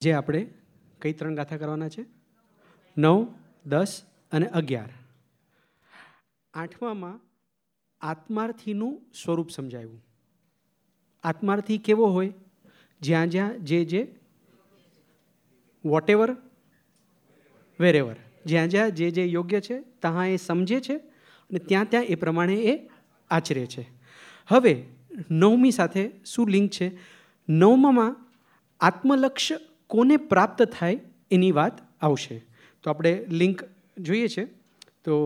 જે આપણે કઈ 3 ગાથા કરવાના છે? 9, 10 અને 11. 8મામાં આત્માર્થીનું સ્વરૂપ સમજાવ્યું. આત્માર્થી કેવો હોય? જ્યાં જ્યાં જે વોટ એવર વેરેવર, જ્યાં જ્યાં જે યોગ્ય છે ત્યાં એ સમજે છે અને ત્યાં ત્યાં એ પ્રમાણે એ આચરે છે. હવે 9મી સાથે શું લિંક છે? 9મામાં આત્મલક્ષ્ય કોને પ્રાપ્ત થાય એની વાત આવશે. તો આપણે લિંક જોઈએ છે. તો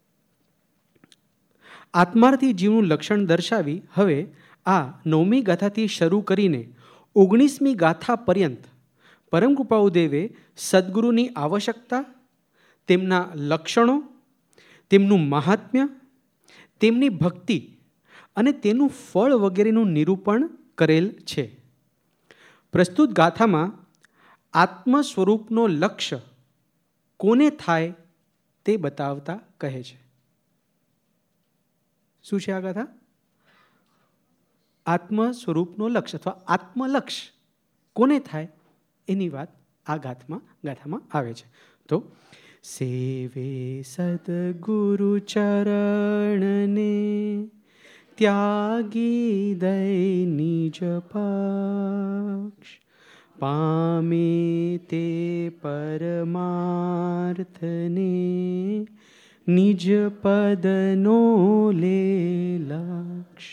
આત્માર્થી જીવનું લક્ષણ દર્શાવી હવે આ 9મી ગાથાથી શરૂ કરીને 19મી ગાથા પર્યંત પરમ કૃપાળુદેવે સદગુરુની આવશ્યકતા, તેમના લક્ષણો, તેમનું મહાત્મ્ય, તેમની ભક્તિ અને તેનું ફળ વગેરેનું નિરૂપણ કરેલ છે. પ્રસ્તુત ગાથામાં આત્મ સ્વરૂપનો લક્ષ્ય કોને થાય તે બતાવતા કહે છે. શું છે આ ગાથા? આત્મ સ્વરૂપનો લક્ષ્ય અથવા આત્મલક્ષ કોને થાય એની વાત આ ગાથામાં આવે છે. તો સેવે સદગુરુ ચરણને ત્યાગી દઈ નિજ પક્ષ, પામે તે પરમાર્થને નિજ પદનો લે લક્ષ.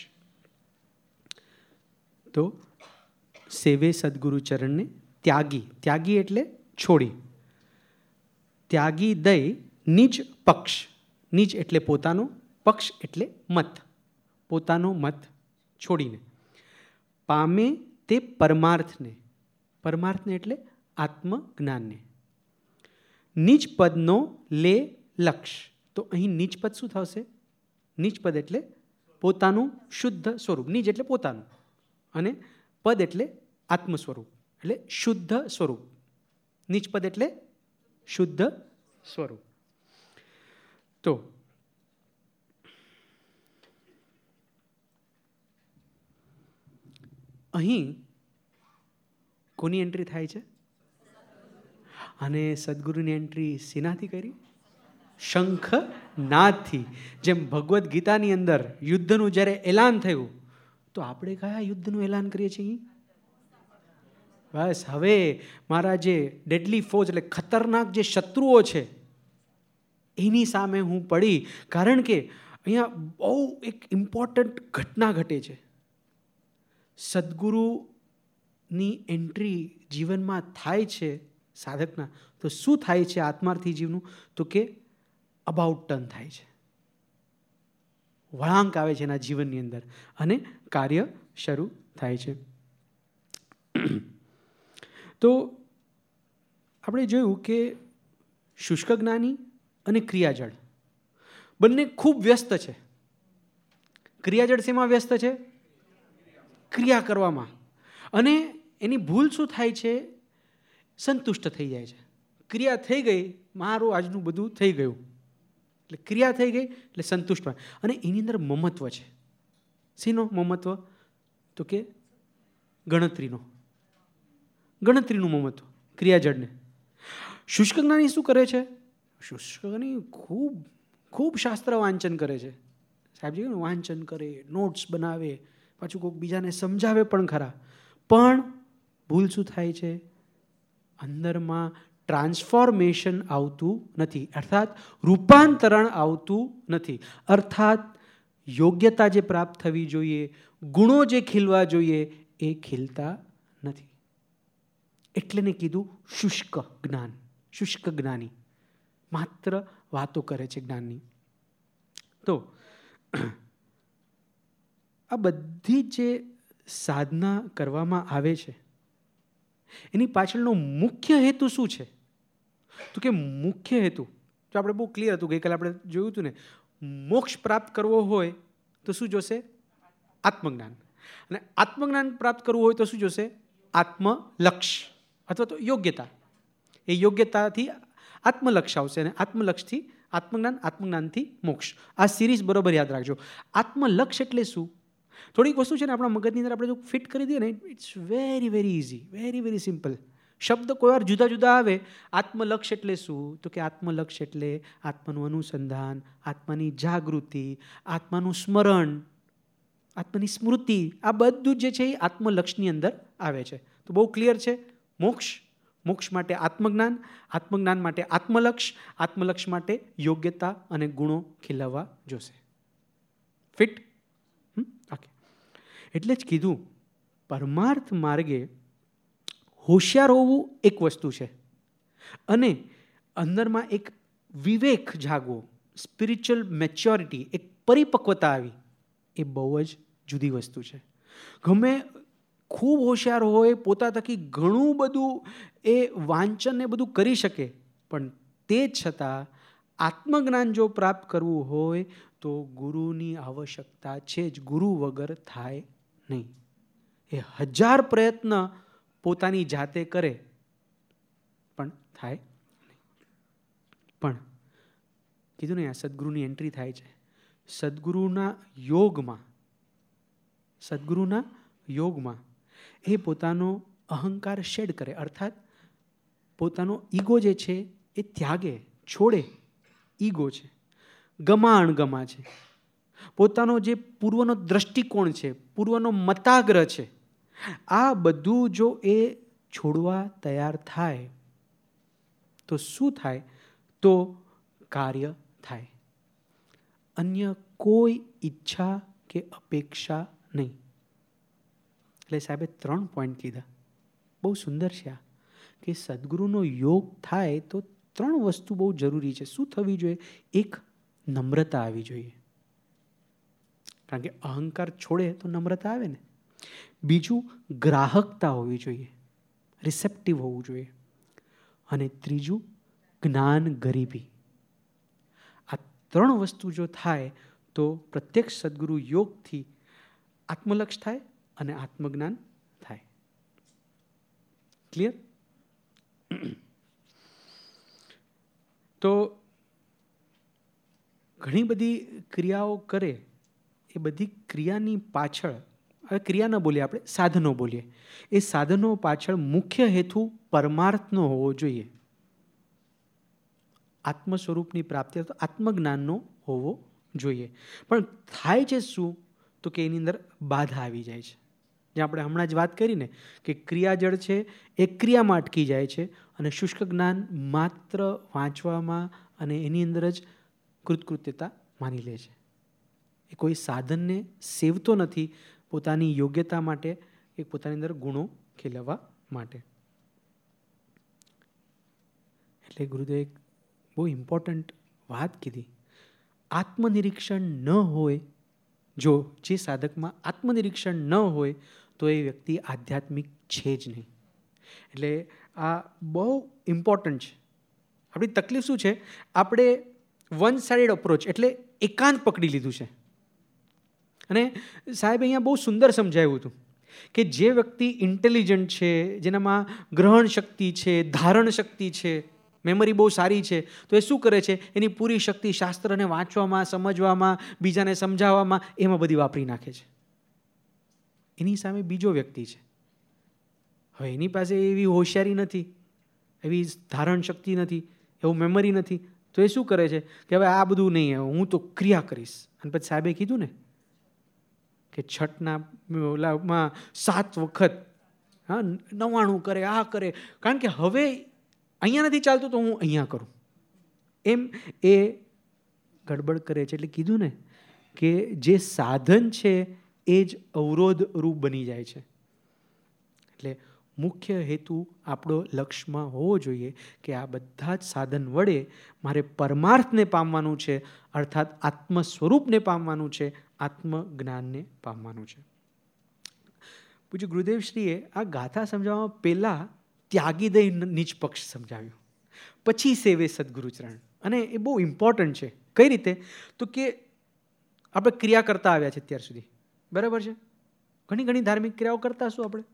તો સેવે સદગુરુ ચરણને ત્યાગી એટલે છોડી, ત્યાગી દઈ નિજ પક્ષ, નિજ એટલે પોતાનો, પક્ષ એટલે મત, પોતાનો મત છોડીને, પામે તે પરમાર્થને, પરમાર્થને એટલે આત્મજ્ઞાનને, નિજ પદનો લે લક્ષ. તો અહીં નિજ પદ શું થશે? નિજ પદ એટલે પોતાનું શુદ્ધ સ્વરૂપ. નિજ એટલે પોતાનું અને પદ એટલે આત્મ સ્વરૂપ એટલે શુદ્ધ સ્વરૂપ. નિજ પદ એટલે શુદ્ધ સ્વરૂપ. તો અહીં કોની એન્ટ્રી થાય છે? અને સદગુરુની એન્ટ્રી શેનાથી કરી? શંખનાદથી. જેમ ભગવદ્ ગીતાની અંદર યુદ્ધનું જ્યારે એલાન થયું તો આપણે કયા યુદ્ધનું એલાન કરીએ છીએ? બસ હવે મારા જે ડેડલી ફોજ એટલે ખતરનાક જે શત્રુઓ છે એની સામે હું પડી. કારણ કે અહીંયા બહુ એક ઇમ્પોર્ટન્ટ ઘટના ઘટે છે. સદગુરુની એન્ટ્રી જીવનમાં થાય છે સાધકના, તો શું થાય છે આત્માર્થી જીવનું? તો કે અબાઉટ ટર્ન થાય છે, વળાંક આવે છે એના જીવનની અંદર અને કાર્ય શરૂ થાય છે. તો આપણે જોયું કે શુષ્ક જ્ઞાની અને ક્રિયાજળ બંને ખૂબ વ્યસ્ત છે. ક્રિયાજળ શેમાં વ્યસ્ત છે? ક્રિયા કરવામાં. અને એની ભૂલ શું થાય છે? સંતુષ્ટ થઈ જાય છે. ક્રિયા થઈ ગઈ, મારું આજનું બધું થઈ ગયું, એટલે ક્રિયા થઈ ગઈ એટલે સંતુષ્ટ. અને એની અંદર મમત્વ છે. શેનો મમત્વ? તો કે ગણતરીનું મમત્વ ક્રિયાજળને. શુષ્ક જ્ઞાની શું કરે છે? શુષ્ક જ્ઞાની ખૂબ શાસ્ત્ર વાંચન કરે છે. સાહેબજી વાંચન કરે, નોટ્સ બનાવે, પાછું કોઈક બીજાને સમજાવે પણ ખરા. પણ ભૂલ શું થાય છે? અંદરમાં ટ્રાન્સફોર્મેશન આવતું નથી, અર્થાત રૂપાંતરણ આવતું નથી. અર્થાત યોગ્યતા જે પ્રાપ્ત થવી જોઈએ, ગુણો જે ખીલવા જોઈએ એ ખીલતા નથી. એટલે ને કીધું શુષ્ક જ્ઞાન, શુષ્ક જ્ઞાની. માત્ર વાતો કરે છે જ્ઞાનની. તો આ બધી જે સાધના કરવામાં આવે છે એની પાછળનો મુખ્ય હેતુ શું છે? તો કે મુખ્ય હેતુ તો આપણે બહુ ક્લિયર હતું, ગઈકાલે આપણે જોયું હતું ને, મોક્ષ પ્રાપ્ત કરવો હોય તો શું જોશે? આત્મજ્ઞાન. અને આત્મજ્ઞાન પ્રાપ્ત કરવું હોય તો શું જોશે? આત્મલક્ષ અથવા તો યોગ્યતા. એ યોગ્યતાથી આત્મલક્ષ આવશે અને આત્મલક્ષથી આત્મજ્ઞાન, આત્મજ્ઞાનથી મોક્ષ. આ સિરીઝ બરોબર યાદ રાખજો. આત્મલક્ષ એટલે શું? થોડીક વસ્તુ છે ને આપણા મગજની અંદર આપણે જો ફિટ કરી દઈએ ને, it's very very easy, very very simple. શબ્દ કોઈ વાર જુદા જુદા આવે. આત્મલક્ષ એટલે શું? તો કે આત્મલક્ષ એટલે આત્માનું અનુસંધાન, આત્માની જાગૃતિ, આત્માનું સ્મરણ, આત્માની સ્મૃતિ. આ બધું જે છે એ આત્મલક્ષની અંદર આવે છે. તો બહુ ક્લિયર છે. મોક્ષ માટે આત્મજ્ઞાન, આત્મજ્ઞાન માટે આત્મલક્ષ, આત્મલક્ષ માટે યોગ્યતા અને ગુણો ખીલવવા જોશે. ફિટ? ઓકે. એટલે જ કીધું પરમાર્થ માર્ગે હોશિયાર હોવું એક વસ્તુ છે, અને અંદરમાં એક વિવેક જાગવો, સ્પિરિચ્યુઅલ મેચ્યોરિટી, એક પરિપક્વતા આવી, એ બહુ જ જુદી વસ્તુ છે. ગમે ખૂબ હોશિયાર હોય, પોતા થકી ઘણું બધું એ વાંચન એ બધું કરી શકે, પણ તે છતાં આત્મજ્ઞાન જો પ્રાપ્ત કરવું હોય તો ગુરુની આવશ્યકતા છે જ. ગુરુ વગર થાય નહીં. એ 1000 પ્રયત્ન પોતાની જાતે કરે પણ થાય નહીં. પણ કીધું ને, આ સદગુરુની એન્ટ્રી થાય છે. સદગુરુના યોગમાં એ પોતાનો અહંકાર શેડ કરે, અર્થાત પોતાનો ઈગો જે છે એ ત્યાગે, છોડે. ઈગો છે, ગમા છે, પોતાનો જે પૂર્વનો દ્રષ્ટિકોણ છે, પૂર્વનો મતાગ્રહ છે, આ બધું જો એ છોડવા તૈયાર થાય તો શું થાય? તો કાર્ય થાય. અન્ય કોઈ ઈચ્છા કે અપેક્ષા નહીં. એટલે સાહેબે 3 પોઈન્ટ કીધા, બહુ સુંદર છે આ, કે સદગુરુનો યોગ થાય તો 3 વસ્તુ બહુ જરૂરી છે. શું થવી જોઈએ? એક, નમ્રતા આવી જોઈએ, કારણ કે અહંકાર છોડે તો નમ્રતા આવે ને. બીજું, ગ્રાહકતા હોવી જોઈએ, રિસેપ્ટિવ હોવું જોઈએ. અને ત્રીજું, જ્ઞાન ગરીબી. આ 3 વસ્તુ જો થાય તો પ્રત્યક્ષ સદગુરુ યોગથી આત્મલક્ષ થાય અને આત્મજ્ઞાન થાય. ક્લિયર? તો ઘણી બધી ક્રિયાઓ કરે, એ બધી ક્રિયાની પાછળ, હવે ક્રિયા ન બોલીએ આપણે, સાધનો બોલીએ. એ સાધનો પાછળ મુખ્ય હેતુ પરમાર્થનો હોવો જોઈએ, આત્મ સ્વરૂપની પ્રાપ્તિ, આત્મજ્ઞાનનો હોવો જોઈએ. પણ થાય છે શું? તો કે એની અંદર બાધા આવી જાય છે. જે આપણે હમણાં જ વાત કરી ને, કે ક્રિયાજળ છે એ ક્રિયામાં અટકી જાય છે, અને શુષ્ક જ્ઞાન માત્ર વાંચવામાં અને એની અંદર જ કૃતકૃત્યતા માની લે છે. એ કોઈ સાધનને સેવતો નથી પોતાની યોગ્યતા માટે, એ પોતાની અંદર ગુણો ખીલવવા માટે. એટલે ગુરુદેવ બહુ ઇમ્પોર્ટન્ટ વાત કીધી. આત્મનિરીક્ષણ ન હોય, જો જે સાધકમાં આત્મનિરીક્ષણ ન હોય તો એ વ્યક્તિ આધ્યાત્મિક છે જ નહીં. એટલે આ બહુ ઇમ્પોર્ટન્ટ છે. આપણી તકલીફ શું છે? આપણે વન સાઇડેડ અપ્રોચ, એટલે એકાંત પકડી લીધું છે. અને સાહેબ અહીંયા બહુ સુંદર સમજાવ્યું હતું કે જે વ્યક્તિ ઇન્ટેલિજન્ટ છે, જેનામાં ગ્રહણ શક્તિ છે, ધારણ શક્તિ છે, મેમરી બહુ સારી છે, તો એ શું કરે છે? એની પૂરી શક્તિ શાસ્ત્રને વાંચવામાં, સમજવામાં, બીજાને સમજાવવામાં, એમાં બધી વાપરી નાખે છે. એની સામે બીજો વ્યક્તિ છે, હવે એની પાસે એવી હોશિયારી નથી, એવી ધારણ શક્તિ નથી, એવું મેમરી નથી, તો એ શું કરે છે કે હવે આ બધું નહીં, હું તો ક્રિયા કરીશ. અને પછી સાહેબે કીધું ને કે છઠના ઓલામાં 7 વખત 99 કરે, આ કરે, કારણ કે હવે અહીંયા નથી ચાલતું તો હું અહીંયા કરું, એમ એ ગડબડ કરે છે. એટલે કીધું ને કે જે સાધન છે એ જ અવરોધ રૂપ બની જાય છે. એટલે મુખ્ય હેતુ આપણો લક્ષ્યમાં હોવો જોઈએ કે આ બધા જ સાધન વડે મારે પરમાર્થને પામવાનું છે, અર્થાત આત્મ સ્વરૂપને પામવાનું છે, આત્મજ્ઞાનને પામવાનું છે. પૂજ્ય ગુરુદેવશ્રીએ આ ગાથા સમજાવવામાં પહેલાં ત્યાગીદય નીચ પક્ષ સમજાવ્યું, પછી સેવે સદગુરુચરણ. અને એ બહુ ઇમ્પોર્ટન્ટ છે. કઈ રીતે? તો કે આપણે ક્રિયા કરતા આવ્યા છે અત્યાર સુધી, બરાબર છે? ઘણી ધાર્મિક ક્રિયાઓ કરતા શું આપણે?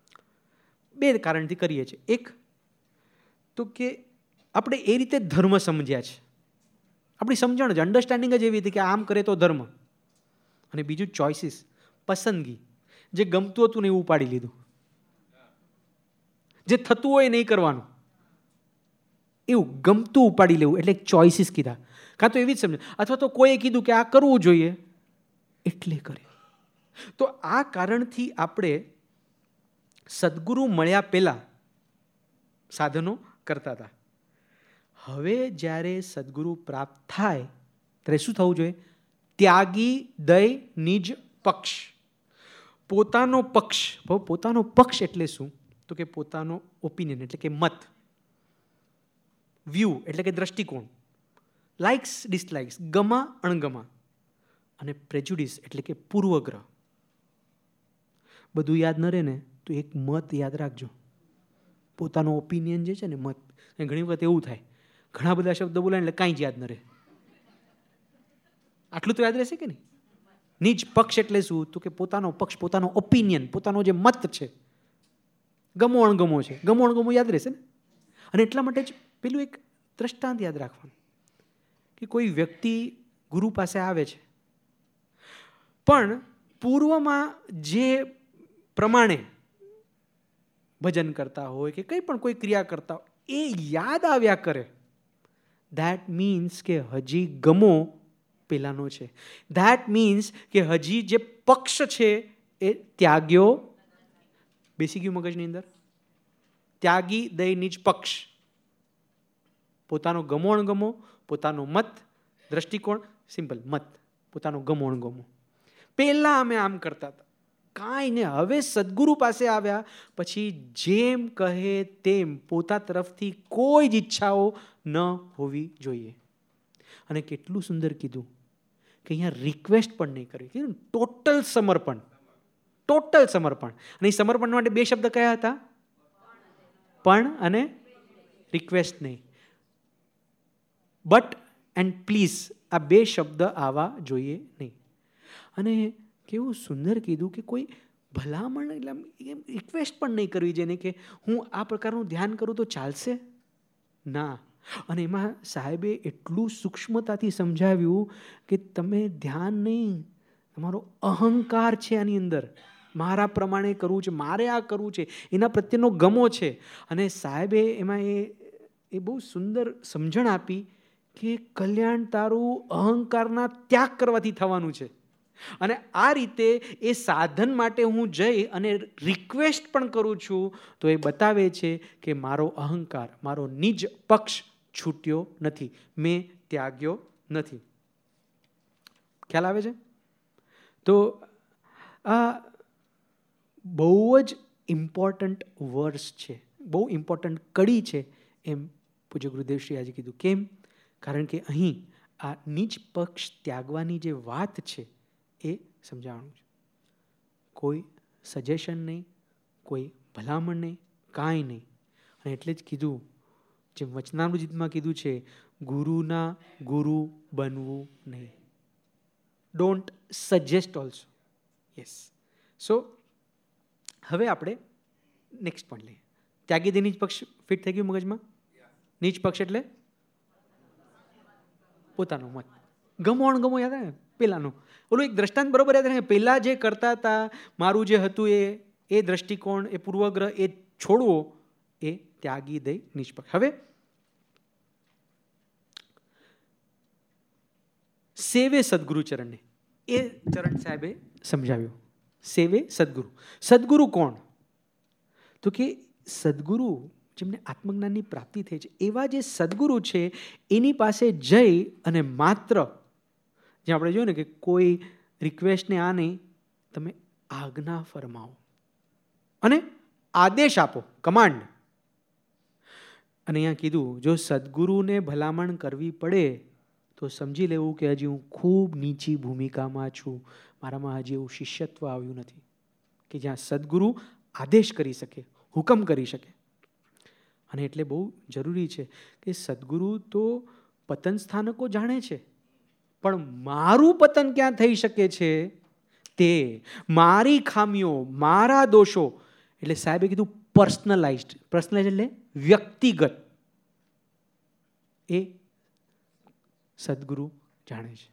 2 કારણથી કરીએ છીએ. એક તો કે આપણે એ રીતે ધર્મ સમજ્યા છે, આપણી સમજણ જ, અન્ડરસ્ટેન્ડિંગ જ એવી હતી કે આમ કરે તો ધર્મ. અને બીજું ચોઇસીસ, પસંદગી, જે ગમતું હતું ને એવું ઉપાડી લીધું. જે થતું હોય નહીં કરવાનું, એવું ગમતું ઉપાડી લેવું, એટલે ચોઇસીસ કીધા. કાં તો એવી જ સમજ, અથવા તો કોઈએ કીધું કે આ કરવું જોઈએ એટલે કરે. તો આ કારણથી આપણે સદગુરુ મળ્યા પહેલા સાધનો કરતા હતા. હવે જ્યારે સદગુરુ પ્રાપ્ત થાય ત્યારે શું થવું જોઈએ? ત્યાગી દય નિજ પક્ષ. પોતાનો પક્ષ. પોતાનો પક્ષ એટલે શું? તો કે પોતાનો ઓપિનિયન એટલે કે મત, વ્યૂ એટલે કે દ્રષ્ટિકોણ, લાઇક્સ ડિસલાઇક્સ, ગમા અણગમા, અને પ્રેજુડિસ એટલે કે પૂર્વગ્રહ. બધું યાદ ન રહે ને તો એક મત યાદ રાખજો. પોતાનો ઓપિનિયન જે છે ને, મત. ઘણી વખત એવું થાય, ઘણા બધા શબ્દો બોલાય એટલે કાંઈ જ યાદ ન રહે. આટલું તો યાદ રહેશે કે નહીં? નિજ પક્ષ એટલે શું? તો કે પોતાનો પક્ષ, પોતાનો ઓપિનિયન, પોતાનો જે મત છે. ગમો અણગમો છે, ગમો અણગમો યાદ રહેશે ને. અને એટલા માટે જ પેલું એક દ્રષ્ટાંત યાદ રાખવાનું કે કોઈ વ્યક્તિ ગુરુ પાસે આવે છે, પણ પૂર્વમાં જે પ્રમાણે ભજન કરતા હોય કે કંઈ પણ કોઈ ક્રિયા કરતા હોય એ યાદ આવ્યા કરે, ધેટ મીન્સ કે હજી ગમો પેલાનો છે. ધેટ મીન્સ કે હજી જે પક્ષ છે એ ત્યાગ્યો. બેસી ગયું મગજની અંદર? ત્યાગી દય નિજ પક્ષ. પોતાનો ગમો અણગમો, પોતાનો મત, દ્રષ્ટિકોણ, સિમ્પલ મત, પોતાનો ગમો અણગમો. પહેલા અમે આમ કરતા હતા, કાંઈ ને. હવે સદગુરુ પાસે આવ્યા પછી જેમ કહે તેમ પોતા તરફથી કોઈ જ ઈચ્છાઓ ન હોવી જોઈએ. અને કેટલું સુંદર કીધું કે અહીંયા રિક્વેસ્ટ પણ નહીં કરવી, કીધું ટોટલ સમર્પણ. ટોટલ સમર્પણ. અને એ સમર્પણ માટે બે શબ્દ કયા હતા? પણ અને રિક્વેસ્ટ નહીં. બટ એન્ડ પ્લીઝ, આ બે શબ્દ આવવા જોઈએ નહીં. અને કેવું સુંદર કીધું કે કોઈ ભલામણ એટલે રિક્વેસ્ટ પણ નહીં કરવી જેને કે હું આ પ્રકારનું ધ્યાન કરું તો ચાલશે ના. અને એમાં સાહેબે એટલું સૂક્ષ્મતાથી સમજાવ્યું કે તમે ધ્યાન નહીં, તમારો અહંકાર છે આની અંદર. મારા પ્રમાણે કરવું છે, મારે આ કરવું છે, એના પ્રત્યેનો ગમો છે. અને સાહેબે એમાં એ બહુ સુંદર સમજણ આપી કે કલ્યાણ તારું અહંકારના ત્યાગ કરવાથી થવાનું છે. અને આ રીતે એ સાધન માટે હું જઈ અને રિક્વેસ્ટ પણ કરું છું તો એ બતાવે છે કે મારો અહંકાર, મારો નિજ પક્ષ છૂટ્યો નથી, મેં ત્યાગ્યો નથી. ખ્યાલ આવે છે? તો આ બહુ જ ઇમ્પોર્ટન્ટ વર્સ છે, બહુ ઇમ્પોર્ટન્ટ કડી છે એમ પૂજ્ય ગુરુદેવ શ્રી આજે કીધું. કેમ? કારણ કે અહીં આ નિજ પક્ષ ત્યાગવાની જે વાત છે એ સમજાવવાનું છે. કોઈ સજેશન નહીં, કોઈ ભલામણ નહીં, કાંઈ નહીં. અને એટલે જ કીધું, જેમ વચનામૃતમાં કીધું છે, ગુરુના ગુરુ બનવું નહીં. Don't suggest also. Yes. So હવે આપણે નેક્સ્ટ પોઈન્ટ લઈએ. ત્યાગી દે નિજ પક્ષ ફિટ થઈ ગયું મગજમાં? નિજ પક્ષ એટલે પોતાનો મત. ગમો અણગમો યાદ આવે પેલાનો. ઓલું એક દ્રષ્ટાંત બરોબર યાદ રાખે. પહેલા જે કરતા હતા, મારું જે હતું એ દ્રષ્ટિકોણ, એ પૂર્વગ્રહ, એ છોડવો, એ ત્યાગી દઈ નિષ્પક્ષ. હવે સેવે સદગુરુ ચરણને, એ ચરણ સાહેબે સમજાવ્યું. સેવે સદગુરુ. સદગુરુ કોણ? તો કે સદગુરુ જેમને આત્મજ્ઞાનની પ્રાપ્તિ થઈ છે, એવા જે સદગુરુ છે એની પાસે જઈ અને માત્ર, જે આપણે જોયું ને કે કોઈ રિક્વેસ્ટને આ નહીં, તમે આજ્ઞા ફરમાવો અને આદેશ આપો, કમાન્ડ. અને અહીંયા કીધું, જો સદગુરુને ભલામણ કરવી પડે તો સમજી લેવું કે હજી હું ખૂબ નીચી ભૂમિકામાં છું, મારામાં હજી એવું શિષ્યત્વ આવ્યું નથી કે જ્યાં સદગુરુ આદેશ કરી શકે, હુકમ કરી શકે. અને એટલે બહુ જરૂરી છે કે સદગુરુ તો પતન સ્થાનકો જાણે છે, પણ મારું પતન ક્યાં થઈ શકે છે તે, મારી ખામીઓ, મારા દોષો, એટલે સાહેબે કીધું પર્સનલાઇઝ્ડ. પર્સનલાઇઝ એટલે વ્યક્તિગત. એ સદગુરુ જાણે છે.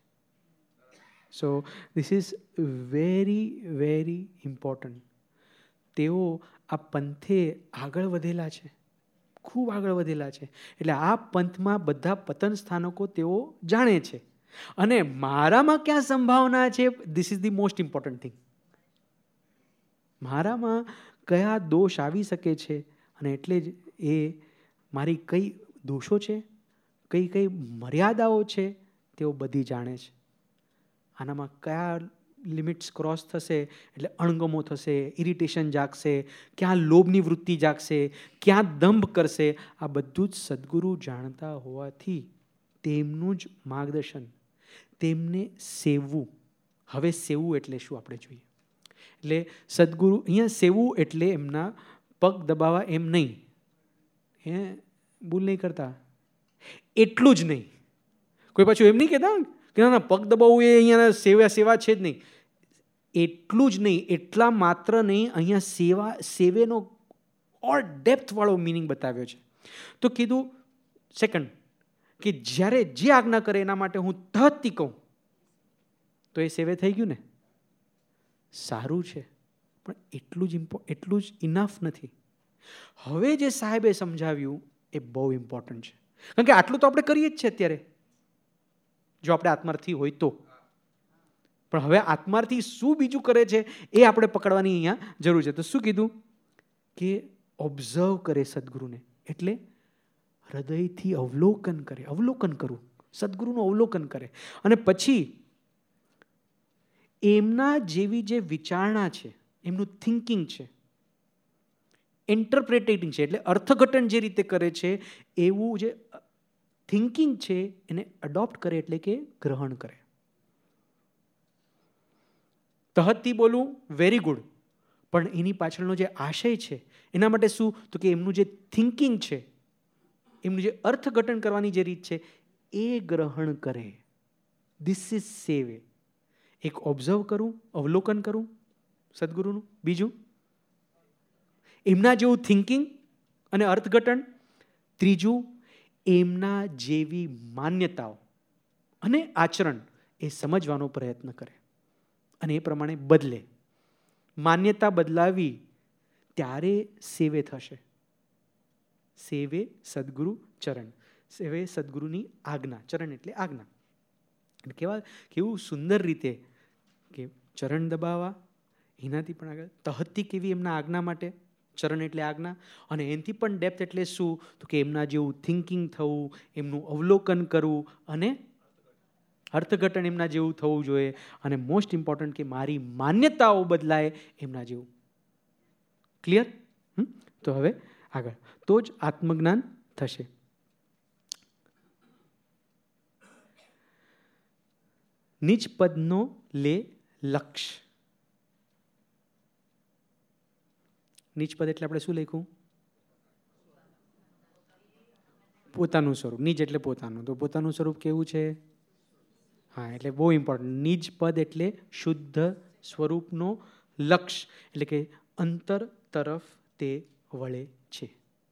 So this is very very important. તેઓ આ પંથે આગળ વધેલા છે, ખૂબ આગળ વધેલા છે. એટલે આ પંથમાં બધા પતન સ્થાનકો તેઓ જાણે છે. અને મારામાં ક્યાં સંભાવના છે, this is the most important thing. મારામાં કયા દોષ આવી શકે છે, અને એટલે જ એ મારી કઈ દોષો છે, કઈ કઈ મર્યાદાઓ છે, તેઓ બધી જાણે છે. આનામાં કયા લિમિટ્સ ક્રોસ થશે એટલે અણગમો થશે, ઇરિટેશન જાગશે, ક્યાં લોભની વૃત્તિ જાગશે, ક્યાં દંભ કરશે, આ બધું જ સદગુરુ જાણતા હોવાથી તેમનું જ માર્ગદર્શન, તેમને સેવવું. હવે સેવવું એટલે શું આપણે જોઈએ. એટલે સદગુરુ અહીંયા સેવવું એટલે એમના પગ દબાવવા એમ નહીં, ભૂલ નહીં કરતા, એટલું જ નહીં. કોઈ પાછું એમ નહીં કહેતા કે ના પગ દબાવવું એ અહીંયા સેવા છે જ નહીં. એટલું જ નહીં, એટલા માત્ર નહીં, અહીંયા સેવેનો ઓર ડેપ્થવાળો મિનિંગ બતાવ્યો છે. તો કીધું સેકન્ડ કે જ્યારે જે આજ્ઞા કરે એના માટે હું તહતી કહું તો એ સેવે થઈ ગયું ને, સારું છે, પણ એટલું જ ઇનફ નથી. હવે જે સાહેબે સમજાવ્યું એ બહુ ઇમ્પોર્ટન્ટ છે, કારણ કે આટલું તો આપણે કરીએ જ છે અત્યારે, જો આપણે આત્માર્થી હોય તો. પણ હવે આત્માર્થી શું બીજું કરે છે એ આપણે પકડવાની અહીંયા જરૂર છે. તો શું કીધું કે ઓબ્ઝર્વ કરે સદગુરુને, એટલે હૃદયથી અવલોકન કરે, અવલોકન કરવું, સદગુરુનું અવલોકન કરે. અને પછી એમના જેવી જે વિચારણા છે, એમનું થિંકિંગ છે, ઇન્ટરપ્રિટેટિંગ છે, એટલે અર્થઘટન જે રીતે કરે છે એવું જે થિંકિંગ છે એને અડોપ્ટ કરે, એટલે કે ગ્રહણ કરે. તહતથી બોલવું વેરી ગુડ, પણ એની પાછળનો જે આશય છે એના માટે શું, તો કે એમનું જે થિંકિંગ છે, એમનું જે અર્થઘટન કરવાની જે રીત છે એ ગ્રહણ કરે. ધીસ ઇઝ સેવે. એક ઓબ્ઝર્વ કરું, અવલોકન કરું સદગુરુનું, બીજું એમના જેવું થિંકિંગ અને અર્થઘટન, ત્રીજું એમના જેવી માન્યતાઓ અને આચરણ એ સમજવાનો પ્રયત્ન કરે અને એ પ્રમાણે બદલે. માન્યતા બદલાવી ત્યારે સેવે થશે. સેવે સદગુરુ ચરણ, સેવે સદગુરુની આજ્ઞા. ચરણ એટલે આજ્ઞા. કેવું સુંદર રીતે કે ચરણ દબાવવા, એનાથી પણ આગળ તહતી કેવી એમના આજ્ઞા માટે, ચરણ એટલે આજ્ઞા, અને એનાથી પણ ડેપ્થ એટલે શું, તો કે એમના જેવું થિંકિંગ થવું, એમનું અવલોકન કરવું અને અર્થઘટન એમના જેવું થવું જોઈએ. અને મોસ્ટ ઇમ્પોર્ટન્ટ કે મારી માન્યતાઓ બદલાય એમના જેવું. ક્લિયર? તો હવે આગળ, તો જ આત્મજ્ઞાન થશે. નિજ પદનો લે લક્ષ્ય. નિજ પદ એટલે આપણે શું લખ્યું? પોતાનું સ્વરૂપ. નિજ એટલે પોતાનું, તો પોતાનું સ્વરૂપ કેવું છે? હા, એટલે બહુ ઇમ્પોર્ટન્ટ. નિજ પદ એટલે શુદ્ધ સ્વરૂપનો લક્ષ્ય, એટલે કે અંતર તરફ તે વળે છે.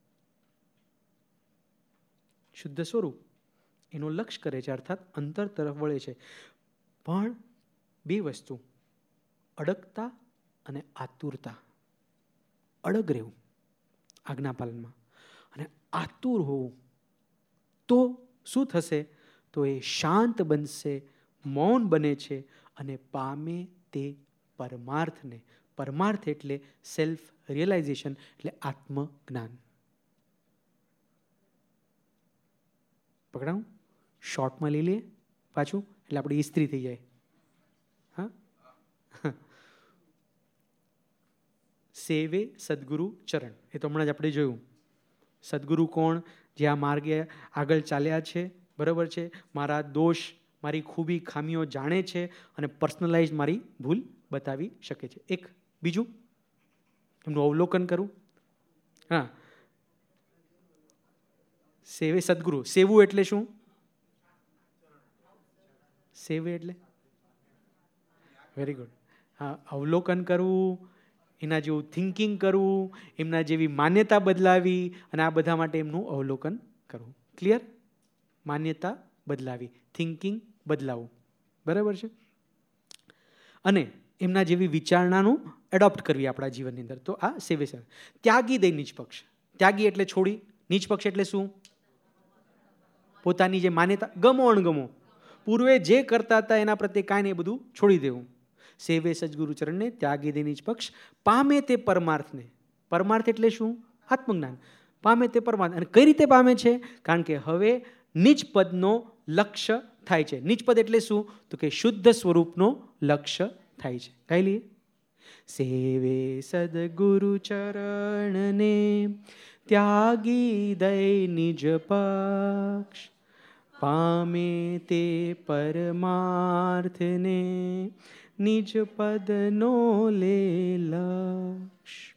શુદ્ધ સ્વરૂપ એનું લક્ષ્ય કરે છે, અર્થાત અંતર તરફ વળે છે. પણ બે વસ્તુ, અડગતા અને આતુરતા. અડગ રહેવું આજ્ઞાપાલનમાં અને આતુર હોવું, તો શું થશે, તો એ શાંત બનશે, મૌન બને છે અને પામે તે પરમાર્થને. પરમાર્થ એટલે સેલ્ફ રિયલાઇઝેશન, એટલે આત્મજ્ઞાન. પકડાવું? શોર્ટમાં લઈ લઈએ પાછું, એટલે આપણે ઇસ્ત્રી થઈ જાય. હા, સેવે સદગુરુ ચરણ, એ તો હમણાં જ આપણે જોયું. સદગુરુ કોણ? જે આ માર્ગે આગળ ચાલ્યા છે, બરાબર છે, મારા દોષ, મારી ખૂબી ખામીઓ જાણે છે અને પર્સનલાઇઝ મારી ભૂલ બતાવી શકે છે. એક બીજું એમનું અવલોકન કરું. હા, સેવે સદગુરુ. સેવું એટલે શું? સેવે એટલે વેરી ગુડ. હા, અવલોકન કરવું, એના જેવું થિંકિંગ કરવું, એમના જેવી માન્યતા બદલાવી, અને આ બધા માટે એમનું અવલોકન કરવું. ક્લિયર? માન્યતા બદલાવી, થિંકિંગ બદલાવું, બરાબર છે. અને એમના જેવી વિચારણાનું એડોપ્ટ કરવી આપણા જીવનની અંદર. તો આ સેવે સદ. ત્યાગી દઈ નિષ્પક્ષ. ત્યાગી એટલે છોડી, નિષ્પક્ષ એટલે શું? પોતાની જે માન્યતા, ગમો અણગમો, પૂર્વે જે કરતા હતા એના પ્રત્યે કાંઈ નહીં, બધું છોડી દેવું. સેવે સદગુરુ ચરણને, ત્યાગી દે નિષ્પક્ષ, પામે તે પરમાર્થને. પરમાર્થ એટલે શું? આત્મજ્ઞાન. પામે તે પરમાર્થ. અને કઈ રીતે પામે છે? કારણ કે હવે નિજ પદનો લક્ષ્ય થાય છે. નિજ પદ એટલે શું? તો કે શુદ્ધ સ્વરૂપનો લક્ષ્ય થાય છે. કઈ લઈએ? સેવે સદગુરુ ચરણને, ત્યાગી દઈ નિજ પક્ષ, પામે તે પરમાર્થને, નિજ પદનો લે લક્ષ.